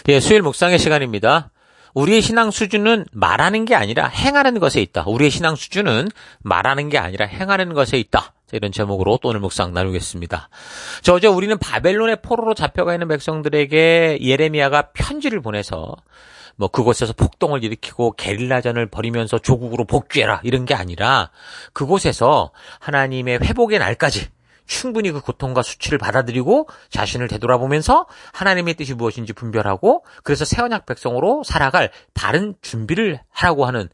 예, 수요일 묵상의 시간입니다. 우리의 신앙 수준은 말하는 게 아니라 행하는 것에 있다. 우리의 신앙 수준은 말하는 게 아니라 행하는 것에 있다. 이런 제목으로 또 오늘 묵상 나누겠습니다. 어제 우리는 바벨론의 포로로 잡혀가 있는 백성들에게 예레미야가 편지를 보내서 그곳에서 폭동을 일으키고 게릴라전을 벌이면서 조국으로 복귀해라 이런 게 아니라 그곳에서 하나님의 회복의 날까지 충분히 그 고통과 수치를 받아들이고 자신을 되돌아보면서 하나님의 뜻이 무엇인지 분별하고 그래서 새 언약 백성으로 살아갈 바른 준비를 하라고 하는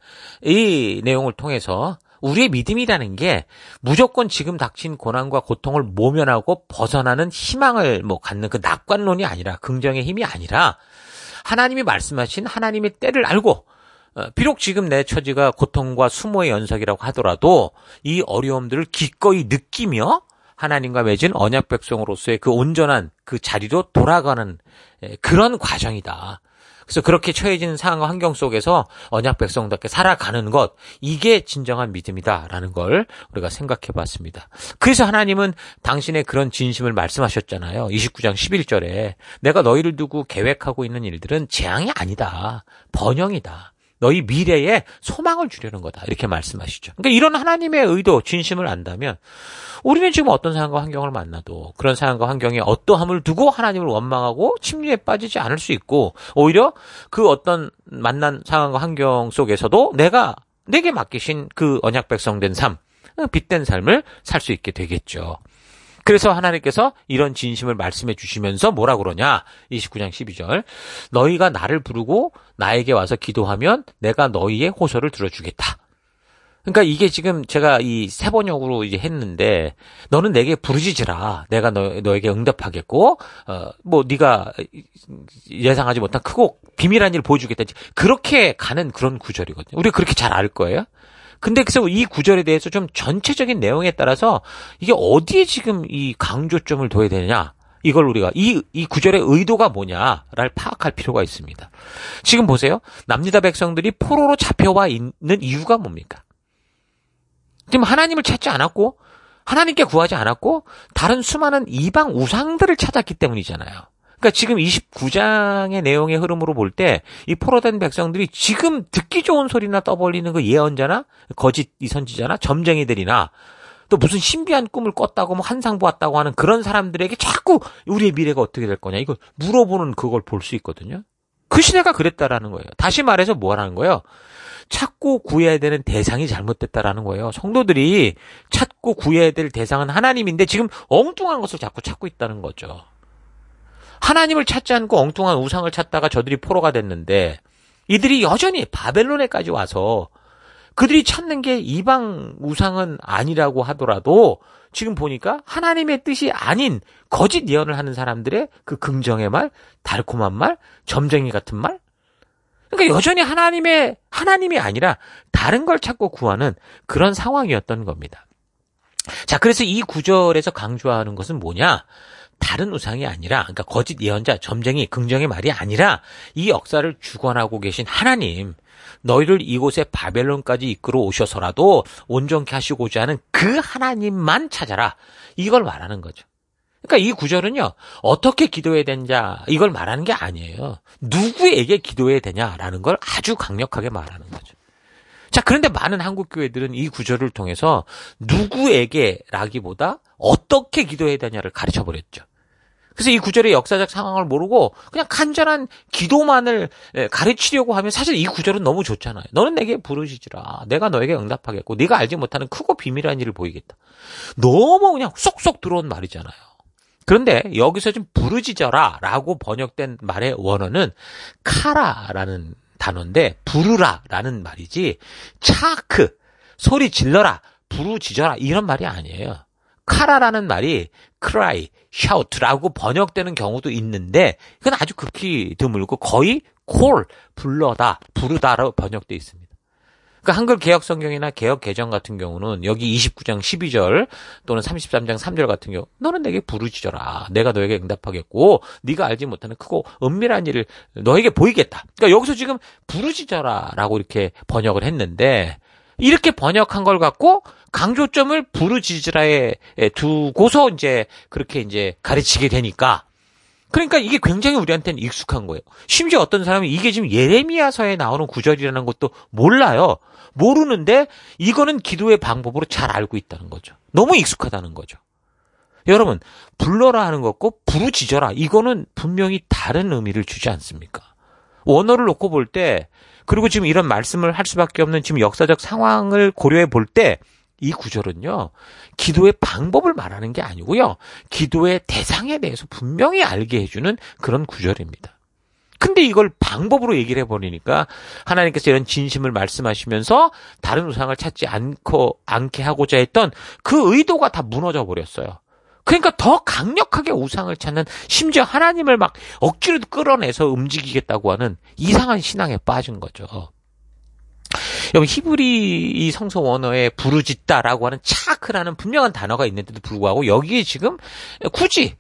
이 내용을 통해서 우리의 믿음이라는 게 무조건 지금 닥친 고난과 고통을 모면하고 벗어나는 희망을 갖는 그 낙관론이 아니라 긍정의 힘이 아니라 하나님이 말씀하신 하나님의 때를 알고 비록 지금 내 처지가 고통과 수모의 연속이라고 하더라도 이 어려움들을 기꺼이 느끼며 하나님과 맺은 언약 백성으로서의 그 온전한 그 자리로 돌아가는 그런 과정이다. 그래서 그렇게 처해진 상황과 환경 속에서 언약 백성답게 살아가는 것, 이게 진정한 믿음이다라는 걸 우리가 생각해 봤습니다. 그래서 하나님은 당신의 그런 진심을 말씀하셨잖아요. 29장 11절에 내가 너희를 두고 계획하고 있는 일들은 재앙이 아니다. 번영이다. 너희 미래에 소망을 주려는 거다. 이렇게 말씀하시죠. 그러니까 이런 하나님의 의도, 진심을 안다면 우리는 지금 어떤 상황과 환경을 만나도 그런 상황과 환경에 어떠함을 두고 하나님을 원망하고 침륜에 빠지지 않을 수 있고 오히려 그 어떤 만난 상황과 환경 속에서도 내게 맡기신 그 언약 백성된 삶, 빛된 삶을 살 수 있게 되겠죠. 그래서 하나님께서 이런 진심을 말씀해 주시면서 뭐라 그러냐? 29장 12절. 너희가 나를 부르고 나에게 와서 기도하면 내가 너희의 호소를 들어주겠다. 그러니까 이게 지금 제가 이 세 번역으로 이제 했는데 너는 내게 부르짖으라. 내가 너에게 응답하겠고 네가 예상하지 못한 크고 비밀한 일을 보여주겠다. 그렇게 가는 그런 구절이거든요. 우리가 그렇게 잘 알 거예요. 근데 그래서 이 구절에 대해서 좀 전체적인 내용에 따라서 이게 어디에 지금 이 강조점을 둬야 되느냐, 이걸 우리가 이 구절의 의도가 뭐냐를 파악할 필요가 있습니다. 지금 보세요. 남유다 백성들이 포로로 잡혀와 있는 이유가 뭡니까? 지금 하나님을 찾지 않았고 하나님께 구하지 않았고 다른 수많은 이방 우상들을 찾았기 때문이잖아요. 그러니까 지금 29장의 내용의 흐름으로 볼 때 이 포로된 백성들이 지금 듣기 좋은 소리나 떠벌리는 그 예언자나 거짓 이 선지자나 점쟁이들이나 또 무슨 신비한 꿈을 꿨다고 환상 보았다고 하는 그런 사람들에게 자꾸 우리의 미래가 어떻게 될 거냐 이거 물어보는 그걸 볼 수 있거든요. 그 시대가 그랬다라는 거예요. 다시 말해서 뭐라는 거예요? 찾고 구해야 되는 대상이 잘못됐다라는 거예요. 성도들이 찾고 구해야 될 대상은 하나님인데 지금 엉뚱한 것을 자꾸 찾고 있다는 거죠. 하나님을 찾지 않고 엉뚱한 우상을 찾다가 저들이 포로가 됐는데 이들이 여전히 바벨론에까지 와서 그들이 찾는 게 이방 우상은 아니라고 하더라도 지금 보니까 하나님의 뜻이 아닌 거짓 예언을 하는 사람들의 그 긍정의 말, 달콤한 말, 점쟁이 같은 말. 그러니까 여전히 하나님이 아니라 다른 걸 찾고 구하는 그런 상황이었던 겁니다. 자, 그래서 이 구절에서 강조하는 것은 뭐냐? 다른 우상이 아니라, 그러니까 거짓 예언자, 점쟁이, 긍정의 말이 아니라 이 역사를 주관하고 계신 하나님, 너희를 이곳에 바벨론까지 이끌어 오셔서라도 온전케 하시고자 하는 그 하나님만 찾아라. 이걸 말하는 거죠. 그러니까 이 구절은요, 어떻게 기도해야 되냐, 이걸 말하는 게 아니에요. 누구에게 기도해야 되냐라는 걸 아주 강력하게 말하는 거죠. 자, 그런데 많은 한국 교회들은 이 구절을 통해서 누구에게라기보다 어떻게 기도해야 되냐를 가르쳐 버렸죠. 그래서 이 구절의 역사적 상황을 모르고 그냥 간절한 기도만을 가르치려고 하면 사실 이 구절은 너무 좋잖아요. 너는 내게 부르짖으라. 내가 너에게 응답하겠고 네가 알지 못하는 크고 비밀한 일을 보이겠다. 너무 그냥 쏙쏙 들어온 말이잖아요. 그런데 여기서 좀 부르짖어라 라고 번역된 말의 원어는 카라라는 단어인데 부르라라는 말이지 차크, 소리 질러라, 부르짖어라 이런 말이 아니에요. 카라라는 말이 cry, shout라고 번역되는 경우도 있는데 이건 아주 극히 드물고 거의 call, 불러다, 부르다로 번역되어 있습니다. 그러니까 한글 개역 성경이나 개역 개정 같은 경우는 여기 29장 12절 또는 33장 3절 같은 경우 너는 내게 부르짖어라. 내가 너에게 응답하겠고 네가 알지 못하는 크고 은밀한 일을 너에게 보이겠다. 그러니까 여기서 지금 부르짖어라라고 이렇게 번역을 했는데 이렇게 번역한 걸 갖고 강조점을 부르짖으라에 두고서 이제 그렇게 이제 가르치게 되니까 그러니까 이게 굉장히 우리한테는 익숙한 거예요. 심지어 어떤 사람은 이게 지금 예레미야서에 나오는 구절이라는 것도 몰라요. 모르는데 이거는 기도의 방법으로 잘 알고 있다는 거죠. 너무 익숙하다는 거죠. 여러분, 불러라 하는 것과 부르짖어라, 이거는 분명히 다른 의미를 주지 않습니까? 원어를 놓고 볼 때, 그리고 지금 이런 말씀을 할 수밖에 없는 지금 역사적 상황을 고려해 볼 때, 이 구절은요, 기도의 방법을 말하는 게 아니고요, 기도의 대상에 대해서 분명히 알게 해주는 그런 구절입니다. 근데 이걸 방법으로 얘기를 해버리니까 하나님께서 이런 진심을 말씀하시면서 다른 우상을 찾지 않게 하고자 했던 그 의도가 다 무너져 버렸어요. 그러니까 더 강력하게 우상을 찾는, 심지어 하나님을 막 억지로 끌어내서 움직이겠다고 하는 이상한 신앙에 빠진 거죠. 여러분, 히브리 이 성서 원어에 부르짖다라고 하는 차크라는 분명한 단어가 있는데도 불구하고 여기에 지금 굳이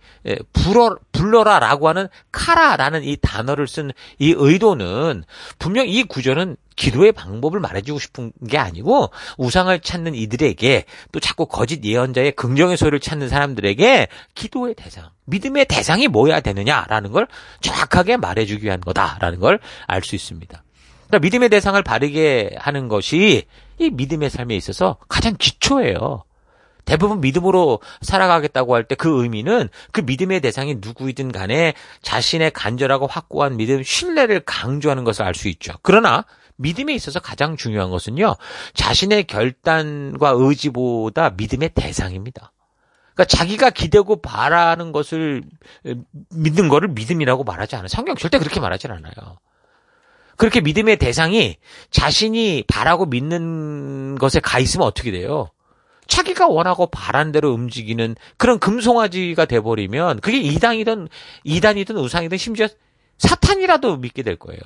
불러라라고 하는 카라라는 이 단어를 쓴 이 의도는 분명 이 구절은 기도의 방법을 말해주고 싶은 게 아니고 우상을 찾는 이들에게, 또 자꾸 거짓 예언자의 긍정의 소리를 찾는 사람들에게 기도의 대상, 믿음의 대상이 뭐여야 되느냐라는 걸 정확하게 말해주기 위한 거다라는 걸 알 수 있습니다. 그러니까 믿음의 대상을 바르게 하는 것이 이 믿음의 삶에 있어서 가장 기초예요. 대부분 믿음으로 살아가겠다고 할 때 그 의미는 그 믿음의 대상이 누구이든 간에 자신의 간절하고 확고한 믿음, 신뢰를 강조하는 것을 알 수 있죠. 그러나 믿음에 있어서 가장 중요한 것은요, 자신의 결단과 의지보다 믿음의 대상입니다. 그러니까 자기가 기대고 바라는 것을 믿는 것을 믿음이라고 말하지 않아요. 성경 절대 그렇게 말하지 않아요. 그렇게 믿음의 대상이 자신이 바라고 믿는 것에 가 있으면 어떻게 돼요? 자기가 원하고 바란 대로 움직이는 그런 금송아지가 돼버리면 그게 이단이든 우상이든 심지어 사탄이라도 믿게 될 거예요.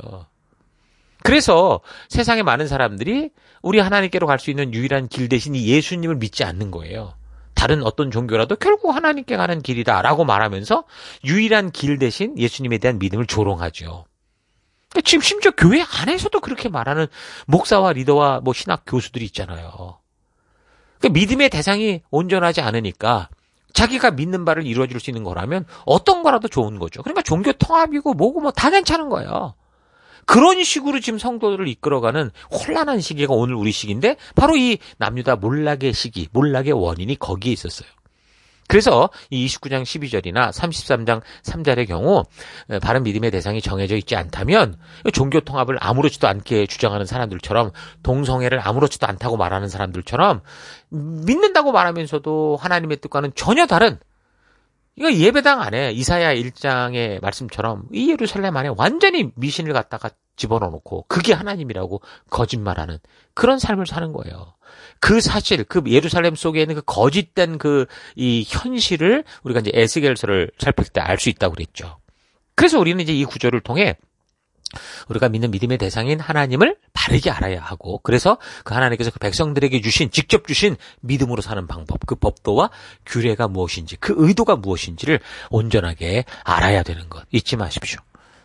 그래서 세상의 많은 사람들이 우리 하나님께로 갈 수 있는 유일한 길 대신 이 예수님을 믿지 않는 거예요. 다른 어떤 종교라도 결국 하나님께 가는 길이다라고 말하면서 유일한 길 대신 예수님에 대한 믿음을 조롱하죠. 지금 심지어 교회 안에서도 그렇게 말하는 목사와 리더와 신학 교수들이 있잖아요. 그러니까 믿음의 대상이 온전하지 않으니까 자기가 믿는 바를 이루어줄 수 있는 거라면 어떤 거라도 좋은 거죠. 그러니까 종교 통합이고 뭐고 다 괜찮은 거예요. 그런 식으로 지금 성도들을 이끌어가는 혼란한 시기가 오늘 우리 시기인데, 바로 이 남유다 몰락의 시기, 몰락의 원인이 거기에 있었어요. 그래서 이 29장 12절이나 33장 3절의 경우 바른 믿음의 대상이 정해져 있지 않다면 종교 통합을 아무렇지도 않게 주장하는 사람들처럼, 동성애를 아무렇지도 않다고 말하는 사람들처럼 믿는다고 말하면서도 하나님의 뜻과는 전혀 다른, 이거 예배당 안에 이사야 1장의 말씀처럼 이 예루살렘 안에 완전히 미신을 갖다가 집어넣어놓고 그게 하나님이라고 거짓말하는 그런 삶을 사는 거예요. 그 사실, 그 예루살렘 속에 있는 그 거짓된 이 현실을 우리가 이제 에스겔서를 살필 때 알 수 있다고 그랬죠. 그래서 우리는 이제 이 구절을 통해 우리가 믿는 믿음의 대상인 하나님을 바르게 알아야 하고, 그래서 그 하나님께서 그 백성들에게 직접 주신 믿음으로 사는 방법, 그 법도와 규례가 무엇인지, 그 의도가 무엇인지를 온전하게 알아야 되는 것 잊지 마십시오.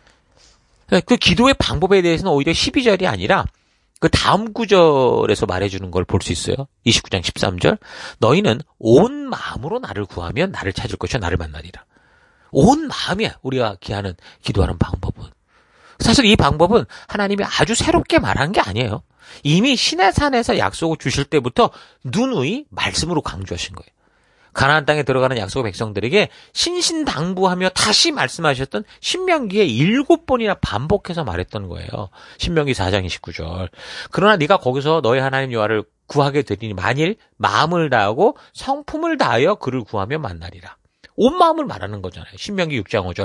그 기도의 방법에 대해서는 오히려 12절이 아니라 그 다음 구절에서 말해주는 걸 볼 수 있어요. 29장 13절. 너희는 온 마음으로 나를 구하면 나를 찾을 것이요 나를 만나리라. 온 마음이야, 우리가 기도하는 방법은. 사실 이 방법은 하나님이 아주 새롭게 말한 게 아니에요. 이미 시내산에서 약속을 주실 때부터 누누이 말씀으로 강조하신 거예요. 가나안 땅에 들어가는 약속 백성들에게 신신당부하며 다시 말씀하셨던 신명기에 7번이나 반복해서 말했던 거예요. 신명기 4장 29절. 그러나 네가 거기서 너희 하나님 여호와를 구하게 되리니 만일 마음을 다하고 성품을 다하여 그를 구하면 만나리라. 온 마음을 말하는 거잖아요. 신명기 6장 5절.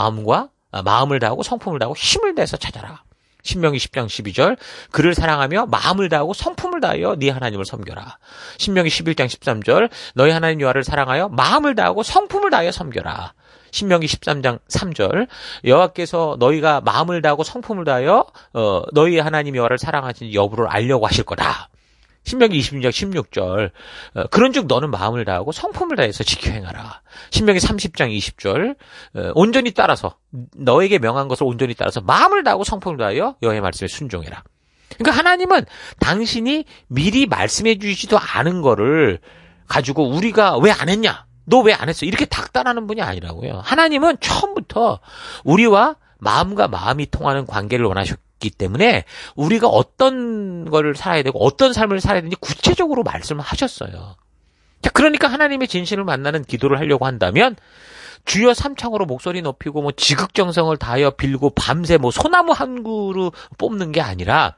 마음을 다하고 성품을 다하고 힘을 내서 찾아라. 신명기 10장 12절. 그를 사랑하며 마음을 다하고 성품을 다하여 네 하나님을 섬겨라. 신명기 11장 13절. 너희 하나님 여호와를 사랑하여 마음을 다하고 성품을 다하여 섬겨라. 신명기 13장 3절. 여호와께서 너희가 마음을 다하고 성품을 다하여 너희 하나님 여호와를 사랑하시는 여부를 알려고 하실 거다. 신명기 26장 16절. 그런즉 너는 마음을 다하고 성품을 다해서 지켜 행하라. 신명기 30장 20절. 온전히 따라서 너에게 명한 것을 온전히 따라서 마음을 다하고 성품을 다하여 여호와의 말씀에 순종해라. 그러니까 하나님은 당신이 미리 말씀해 주시지도 않은 거를 가지고 우리가 왜 안 했냐? 너 왜 안 했어? 이렇게 닥달하는 분이 아니라고요. 하나님은 처음부터 우리와 마음과 마음이 통하는 관계를 원하셨기 때문에 우리가 어떤 거를 살아야 되고 어떤 삶을 살아야 되는지 구체적으로 말씀을 하셨어요. 자, 그러니까 하나님의 진실을 만나는 기도를 하려고 한다면 주여 삼창으로 목소리 높이고 뭐 지극정성을 다하여 빌고 밤새 뭐 소나무 한 그루 뽑는 게 아니라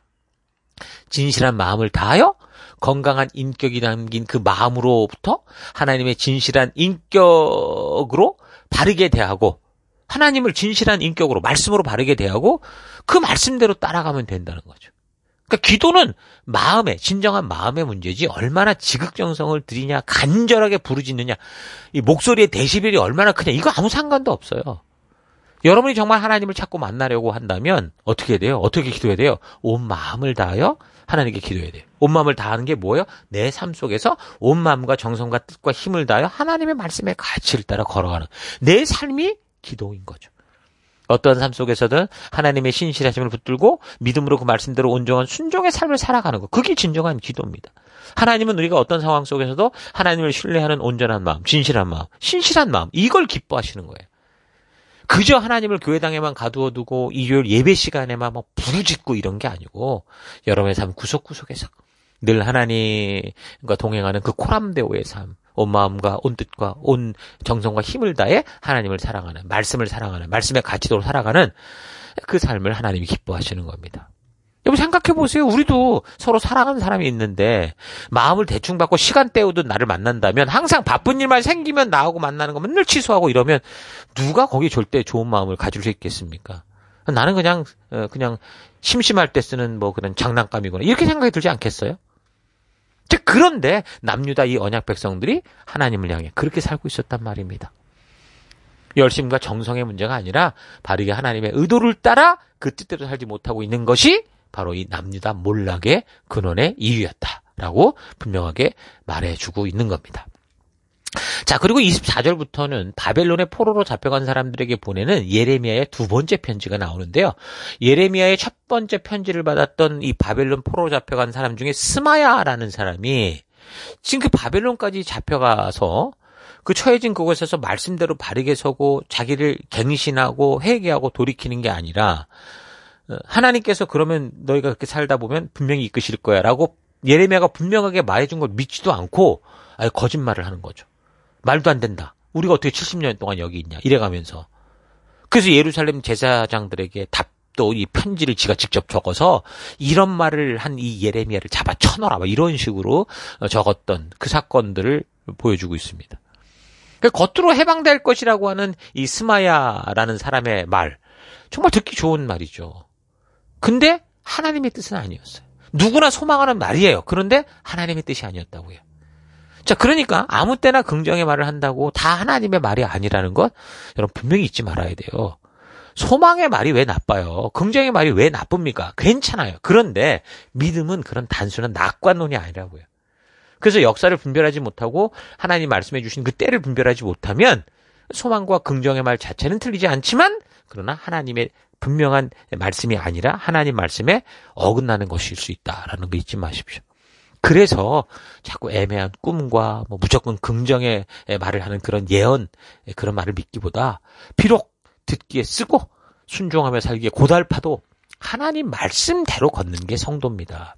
진실한 마음을 다하여 건강한 인격이 담긴 그 마음으로부터 하나님의 진실한 인격으로 바르게 대하고 하나님을 진실한 인격으로 말씀으로 바르게 대하고 그 말씀대로 따라가면 된다는 거죠. 그러니까 기도는 마음의 진정한 마음의 문제지 얼마나 지극정성을 들이냐 간절하게 부르짖느냐 이 목소리의 데시벨이 얼마나 크냐 이거 아무 상관도 없어요. 여러분이 정말 하나님을 찾고 만나려고 한다면 어떻게 해야 돼요? 어떻게 기도해야 돼요? 온 마음을 다하여 하나님께 기도해야 돼요. 온 마음을 다하는 게 뭐예요? 내 삶 속에서 온 마음과 정성과 뜻과 힘을 다하여 하나님의 말씀의 가치를 따라 걸어가는 내 삶이 기도인 거죠. 어떤 삶 속에서든 하나님의 신실하심을 붙들고 믿음으로 그 말씀대로 온전한 순종의 삶을 살아가는 것. 그게 진정한 기도입니다. 하나님은 우리가 어떤 상황 속에서도 하나님을 신뢰하는 온전한 마음, 진실한 마음, 신실한 마음 이걸 기뻐하시는 거예요. 그저 하나님을 교회당에만 가두어두고 일요일 예배 시간에만 뭐 부르짖고 이런 게 아니고 여러분의 삶 구석구석에서 늘 하나님과 동행하는 그 코람데오의 삶, 온 마음과 온 뜻과 온 정성과 힘을 다해 하나님을 사랑하는, 말씀을 사랑하는, 말씀의 가치도로 살아가는 그 삶을 하나님이 기뻐하시는 겁니다. 여러분 생각해 보세요. 우리도 서로 사랑하는 사람이 있는데 마음을 대충 받고 시간 때우듯 나를 만난다면 항상 바쁜 일만 생기면 나하고 만나는 거 맨날 취소하고 이러면 누가 거기 절대 좋은 마음을 가질 수 있겠습니까? 나는 그냥 심심할 때 쓰는 뭐 그런 장난감이구나 이렇게 생각이 들지 않겠어요? 그런데 남유다 이 언약 백성들이 하나님을 향해 그렇게 살고 있었단 말입니다. 열심과 정성의 문제가 아니라 바르게 하나님의 의도를 따라 그 뜻대로 살지 못하고 있는 것이 바로 이 남유다 몰락의 근원의 이유였다라고 분명하게 말해주고 있는 겁니다. 자, 그리고 24절부터는 바벨론의 포로로 잡혀간 사람들에게 보내는 예레미야의 두 번째 편지가 나오는데요. 예레미야의 첫 번째 편지를 받았던 이 바벨론 포로로 잡혀간 사람 중에 스마야라는 사람이 지금 그 바벨론까지 잡혀가서 그 처해진 그곳에서 말씀대로 바르게 서고 자기를 갱신하고 회개하고 돌이키는 게 아니라 하나님께서 그러면 너희가 그렇게 살다 보면 분명히 이끄실 거야 라고 예레미야가 분명하게 말해준 걸 믿지도 않고 아예 거짓말을 하는 거죠. 말도 안 된다. 우리가 어떻게 70년 동안 여기 있냐 이래가면서 그래서 예루살렘 제사장들에게 답도 이 편지를 지가 직접 적어서 이런 말을 한 이 예레미야를 잡아 쳐넣어라 이런 식으로 적었던 그 사건들을 보여주고 있습니다. 겉으로 해방될 것이라고 하는 이 스마야라는 사람의 말 정말 듣기 좋은 말이죠. 근데 하나님의 뜻은 아니었어요. 누구나 소망하는 말이에요. 그런데 하나님의 뜻이 아니었다고요. 자, 그러니까 아무 때나 긍정의 말을 한다고 다 하나님의 말이 아니라는 것 여러분 분명히 잊지 말아야 돼요. 소망의 말이 왜 나빠요? 긍정의 말이 왜 나쁩니까? 괜찮아요. 그런데 믿음은 그런 단순한 낙관론이 아니라고요. 그래서 역사를 분별하지 못하고 하나님 말씀해 주신 그 때를 분별하지 못하면 소망과 긍정의 말 자체는 틀리지 않지만 그러나 하나님의 분명한 말씀이 아니라 하나님 말씀에 어긋나는 것일 수 있다라는 거 잊지 마십시오. 그래서 자꾸 애매한 꿈과 뭐 무조건 긍정의 말을 하는 그런 예언, 그런 말을 믿기보다 비록 듣기에 쓰고 순종하며 살기에 고달파도 하나님 말씀대로 걷는 게 성도입니다.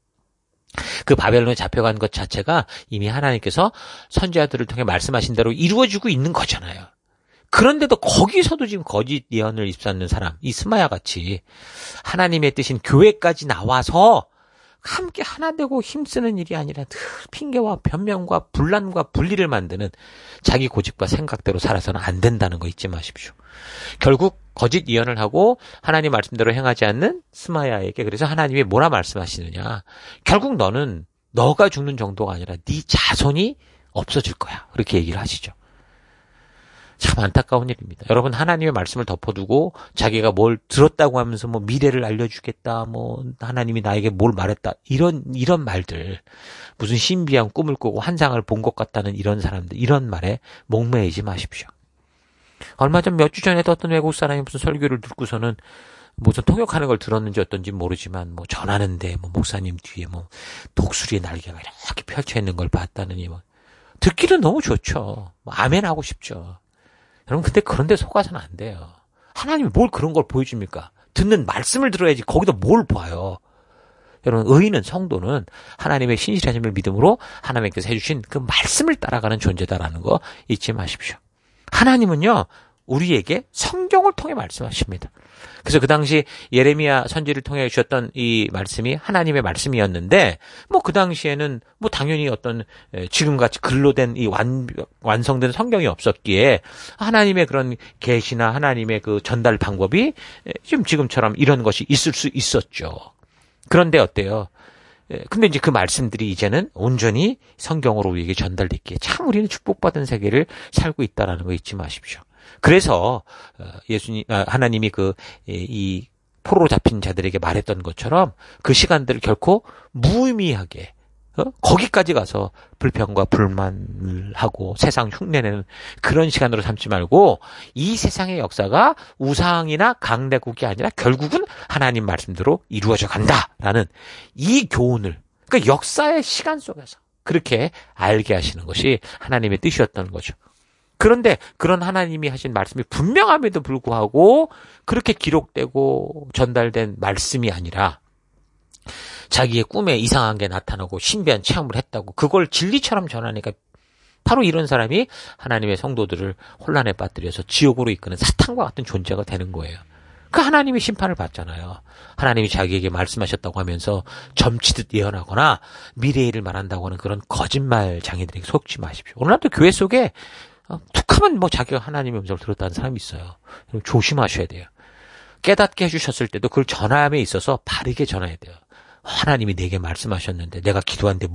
그 바벨론에 잡혀간 것 자체가 이미 하나님께서 선지자들을 통해 말씀하신 대로 이루어지고 있는 거잖아요. 그런데도 거기서도 지금 거짓 예언을 입수하는 사람, 이 스마야 같이 하나님의 뜻인 교회까지 나와서 함께 하나 되고 힘쓰는 일이 아니라 늘 핑계와 변명과 분란과 분리를 만드는 자기 고집과 생각대로 살아서는 안 된다는 거 잊지 마십시오. 결국 거짓 예언을 하고 하나님 말씀대로 행하지 않는 스마야에게 그래서 하나님이 뭐라 말씀하시느냐. 결국 너는 너가 죽는 정도가 아니라 네 자손이 없어질 거야. 그렇게 얘기를 하시죠. 참 안타까운 일입니다. 여러분 하나님의 말씀을 덮어두고 자기가 뭘 들었다고 하면서 뭐 미래를 알려주겠다, 뭐 하나님이 나에게 뭘 말했다 이런 말들 무슨 신비한 꿈을 꾸고 환상을 본 것 같다는 이런 사람들 이런 말에 목매이지 마십시오. 얼마 전 몇 주 전에도 어떤 외국 사람이 무슨 설교를 듣고서는 무슨 통역하는 걸 들었는지 어떤지 모르지만 뭐 전하는데 뭐 목사님 뒤에 뭐 독수리의 날개가 이렇게 펼쳐 있는 걸 봤다느니 뭐 듣기는 너무 좋죠. 아멘 하고 싶죠. 여러분, 근데 그런데 속아서는 안 돼요. 하나님이 뭘 그런 걸 보여줍니까? 듣는 말씀을 들어야지 거기다 뭘 봐요. 여러분, 의인은, 성도는 하나님의 신실하심을 믿음으로 하나님께서 해주신 그 말씀을 따라가는 존재다라는 거 잊지 마십시오. 하나님은요, 우리에게 성경을 통해 말씀하십니다. 그래서 그 당시 예레미야 선지를 통해 주셨던 이 말씀이 하나님의 말씀이었는데, 그 당시에는 당연히 어떤 지금같이 글로 된 이 완성된 성경이 없었기에 하나님의 그런 계시나 하나님의 그 전달 방법이 지금처럼 이런 것이 있을 수 있었죠. 그런데 어때요? 근데 이제 그 말씀들이 이제는 온전히 성경으로 우리에게 전달됐기에 참 우리는 축복받은 세계를 살고 있다라는 거 잊지 마십시오. 그래서 하나님이 이 포로로 잡힌 자들에게 말했던 것처럼 그 시간들을 결코 무의미하게 거기까지 가서 불평과 불만을 하고 세상 흉내내는 그런 시간으로 삼지 말고 이 세상의 역사가 우상이나 강대국이 아니라 결국은 하나님 말씀대로 이루어져 간다라는 이 교훈을, 그러니까 역사의 시간 속에서 그렇게 알게 하시는 것이 하나님의 뜻이었던 거죠. 그런데 그런 하나님이 하신 말씀이 분명함에도 불구하고 그렇게 기록되고 전달된 말씀이 아니라 자기의 꿈에 이상한 게 나타나고 신비한 체험을 했다고 그걸 진리처럼 전하니까 바로 이런 사람이 하나님의 성도들을 혼란에 빠뜨려서 지옥으로 이끄는 사탄과 같은 존재가 되는 거예요. 그 하나님이 심판을 받잖아요. 하나님이 자기에게 말씀하셨다고 하면서 점치듯 예언하거나 미래의 일을 말한다고 하는 그런 거짓말 장애들에게 속지 마십시오. 오늘날도 교회 속에 툭하면 자기가 하나님의 음성을 들었다는 사람이 있어요. 조심하셔야 돼요. 깨닫게 해주셨을 때도 그걸 전함에 있어서 바르게 전해야 돼요. 하나님이 내게 말씀하셨는데 내가 기도하는데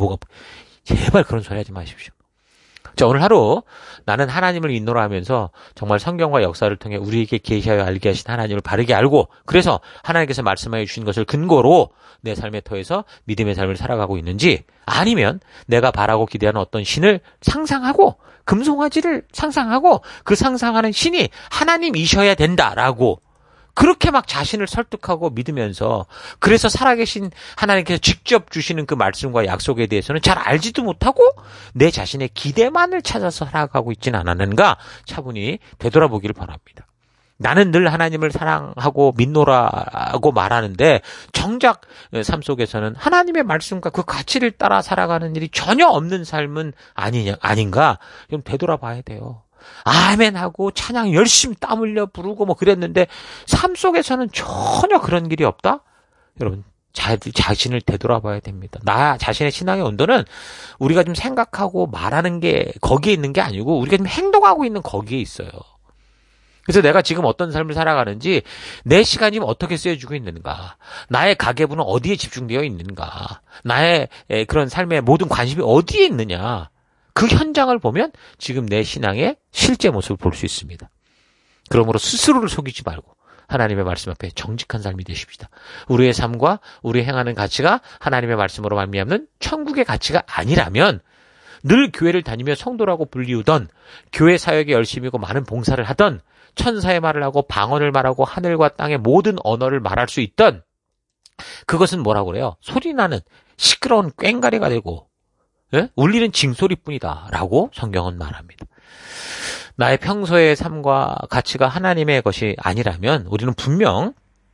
제발 그런 소리 하지 마십시오. 자, 오늘 하루 나는 하나님을 인노라 하면서 정말 성경과 역사를 통해 우리에게 계시하여 알게 하신 하나님을 바르게 알고 그래서 하나님께서 말씀하여 주신 것을 근거로 내 삶의 터에서 믿음의 삶을 살아가고 있는지, 아니면 내가 바라고 기대하는 어떤 신을 상상하고 금송아지를 상상하고 그 상상하는 신이 하나님이셔야 된다라고 그렇게 막 자신을 설득하고 믿으면서 그래서 살아계신 하나님께서 직접 주시는 그 말씀과 약속에 대해서는 잘 알지도 못하고 내 자신의 기대만을 찾아서 살아가고 있지는 않았는가 차분히 되돌아보기를 바랍니다. 나는 늘 하나님을 사랑하고 믿노라고 말하는데 정작 삶 속에서는 하나님의 말씀과 그 가치를 따라 살아가는 일이 전혀 없는 삶은 아닌가 좀 되돌아봐야 돼요. 아멘하고 찬양 열심히 땀 흘려 부르고 그랬는데 삶 속에서는 전혀 그런 길이 없다? 여러분, 자신을 되돌아봐야 됩니다. 나 자신의 신앙의 온도는 우리가 좀 생각하고 말하는 게 거기에 있는 게 아니고 우리가 좀 행동하고 있는 거기에 있어요. 그래서 내가 지금 어떤 삶을 살아가는지, 내 시간이 지금 어떻게 쓰여지고 있는가, 나의 가계부는 어디에 집중되어 있는가, 나의 그런 삶의 모든 관심이 어디에 있느냐, 그 현장을 보면 지금 내 신앙의 실제 모습을 볼 수 있습니다. 그러므로 스스로를 속이지 말고 하나님의 말씀 앞에 정직한 삶이 되십시다. 우리의 삶과 우리 행하는 가치가 하나님의 말씀으로 말미암는 천국의 가치가 아니라면 늘 교회를 다니며 성도라고 불리우던, 교회 사역에 열심히고 많은 봉사를 하던, 천사의 말을 하고 방언을 말하고 하늘과 땅의 모든 언어를 말할 수 있던, 그것은 뭐라고 그래요? 소리나는 시끄러운 꽹가리가 되고 울리는 징소리뿐이다 라고 성경은 말합니다. 나의 평소의 삶과 가치가 하나님의 것이 아니라면 우리는 분명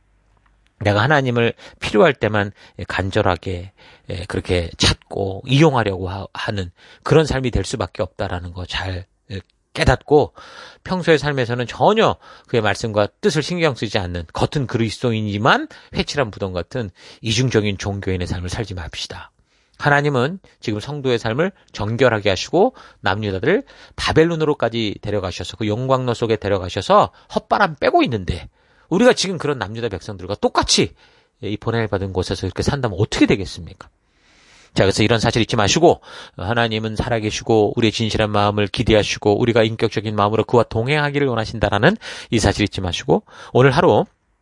내가 하나님을 필요할 때만 간절하게 그렇게 찾고 이용하려고 하는 그런 삶이 될 수밖에 없다라는 거 잘 깨닫고, 평소의 삶에서는 전혀 그의 말씀과 뜻을 신경 쓰지 않는 겉은 그리스도인이지만 회칠한 무덤 같은 이중적인 종교인의 삶을 살지 맙시다. 하나님은 지금 성도의 삶을 정결하게 하시고 남유다들을 바벨론으로까지 데려가셔서 그 영광로 속에 데려가셔서 헛바람 빼고 있는데, 우리가 지금 그런 남유다 백성들과 똑같이 이 보냄받은 곳에서 이렇게 산다면 어떻게 되겠습니까? 자, 그래서 이런 사실 잊지 마시고, 하나님은 살아계시고 우리의 진실한 마음을 기대하시고 우리가 인격적인 마음으로 그와 동행하기를 원하신다라는 이 사실 잊지 마시고, 오늘 하루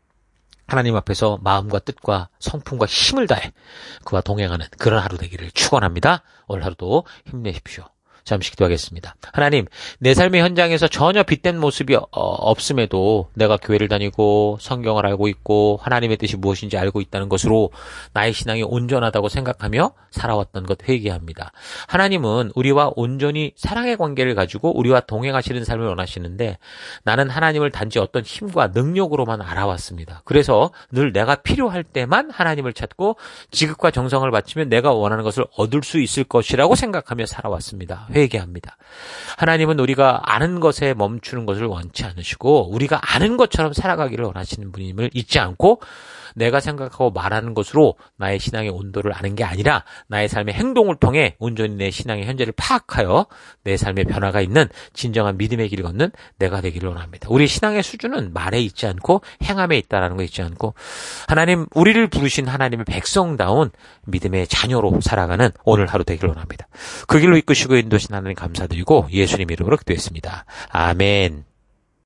하나님 앞에서 마음과 뜻과 성품과 힘을 다해 그와 동행하는 그런 하루 되기를 축원합니다. 오늘 하루도 힘내십시오. 잠시 기도하겠습니다. 하나님, 내 삶의 현장에서 전혀 빛된 모습이 없음에도 내가 교회를 다니고 성경을 알고 있고 하나님의 뜻이 무엇인지 알고 있다는 것으로 나의 신앙이 온전하다고 생각하며 살아왔던 것 회개합니다. 하나님은 우리와 온전히 사랑의 관계를 가지고 우리와 동행하시는 삶을 원하시는데 나는 하나님을 단지 어떤 힘과 능력으로만 알아왔습니다. 그래서 늘 내가 필요할 때만 하나님을 찾고 지극과 정성을 바치면 내가 원하는 것을 얻을 수 있을 것이라고 생각하며 살아왔습니다. 회개합니다. 하나님은 우리가 아는 것에 멈추는 것을 원치 않으시고 우리가 아는 것처럼 살아가기를 원하시는 분임을 잊지 않고 내가 생각하고 말하는 것으로 나의 신앙의 온도를 아는 게 아니라 나의 삶의 행동을 통해 온전히 내 신앙의 현재를 파악하여 내 삶의 변화가 있는 진정한 믿음의 길을 걷는 내가 되기를 원합니다. 우리 신앙의 수준은 말에 있지 않고 행함에 있다라는 거 잊지 않고 하나님, 우리를 부르신 하나님의 백성다운 믿음의 자녀로 살아가는 오늘 하루 되기를 원합니다. 그 길로 이끄시고 인도신 하나님 감사드리고 예수님 이름으로 기도했습니다. 아멘.